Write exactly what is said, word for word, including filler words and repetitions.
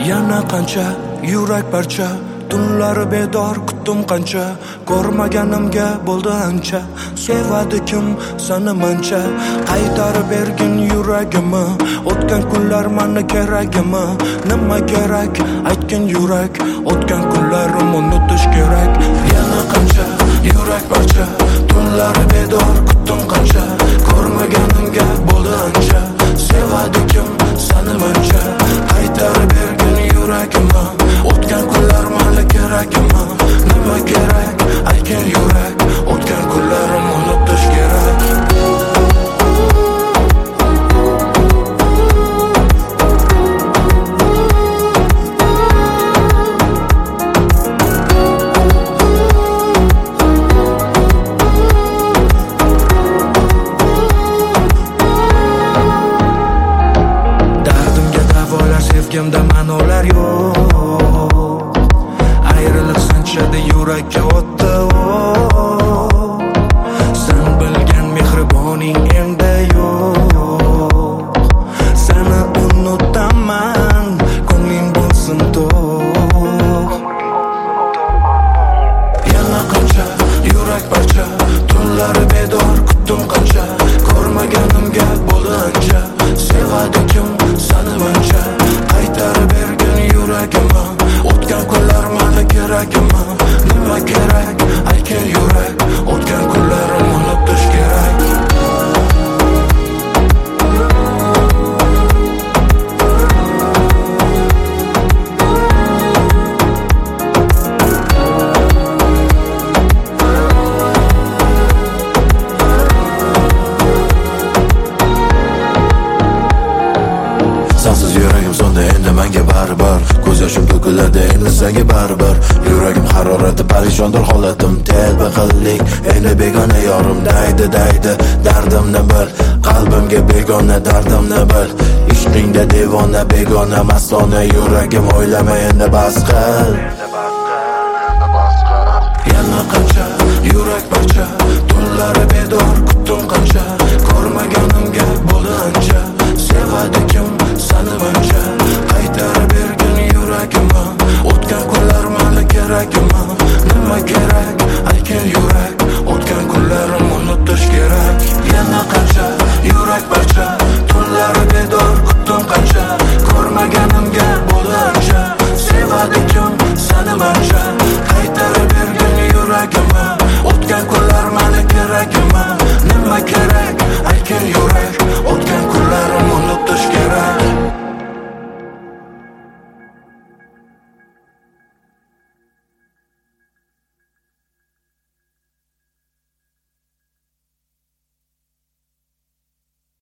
Yana qancha yurak parcha, tunlari bedor kutdim qancha, ko'rmaganimga bo'ldi ancha. Sevadi kim seni mancha, qaytarib bergin yuragimni. O'tgan kunlar mana keragimi? Nima kerak aytgin yurak, o'tgan kunlarim unutish kerak. Yana qancha yurak parcha, tunlari bedor kutdim qancha, ko'rmaganimga bo'ldi ancha. Sevadi kim seni mancha, qaytarib bergin yuragimni. O'tgan kunlar mana kerakmi? Nima kerak aytgin yurak, o'tgan kunlarim unutish kerak. Dardimga davolar, sevgimda ma'nolar yo'q. Ayriliq sanchadi yurakka o'tdi. Sen bilgan mehriboning endi yo'q. Seni unutaman, ko'ngling bo'lsin to'q. Yana qancha yurak parcha, tunlari bedor kutdim qancha, ko'rmaganimga bo'ldi ancha. Sevadi kim seni mancha, qaytarib bergin yuragimni. O'tgan kunlar mana kerakmi? Nima kerak aytgin yurak, o'tgan kunlarim unutish kerak. Sensiz yuragim sonda endi menga baribir, ko'z yoshim to'kiladi endi senga baribir. Yuragim harorati parishondir holatim, telba qildik endi begona yorim. Daydi daydi dardimni bil, qalbimga begona dardimni bil. Ishqingda devona begona mastona, yuragim o'ylama endi bas qil. Yana qancha yurak parcha, tunlari bedor kutdim